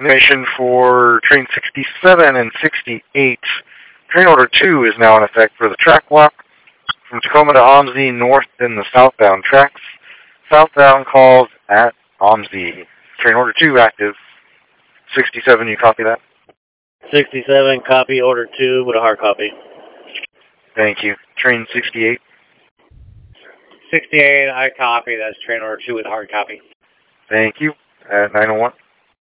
Information for train 67 and 68. Train order 2 is now in effect for the track block from Tacoma to OMSI north in the southbound tracks. Southbound calls at OMSI. Train order 2 active. 67, you copy that? 67, copy order 2 with a hard copy. Thank you. Train 68. 68, I copy. That's train order 2 with hard copy. Thank you. At 901.